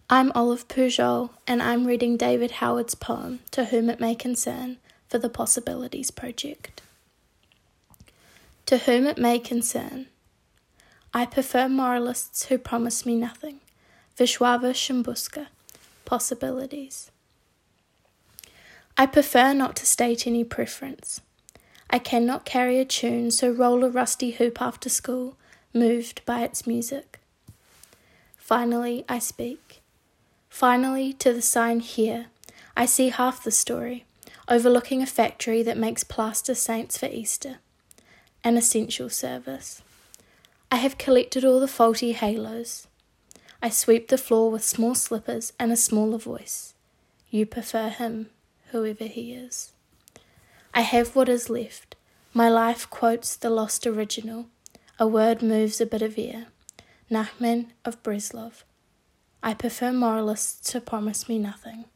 I'm Olive Pujol, and I'm reading David Howard's poem, To Whom It May Concern, for the Possibilities Project. To whom it may concern. I prefer moralists who promise me nothing. Vishwava Shimbuska, Possibilities. I prefer not to state any preference. I cannot carry a tune, so roll a rusty hoop after school, moved by its music. Finally, I speak. Finally, to the sign here, I see half the story, overlooking a factory that makes plaster saints for Easter. An essential service. I have collected all the faulty halos. I sweep the floor with small slippers and a smaller voice. You prefer him, whoever he is. I have what is left. My life quotes the lost original. A word moves a bit of air. Nachman of Breslov. I prefer moralists to promise me nothing.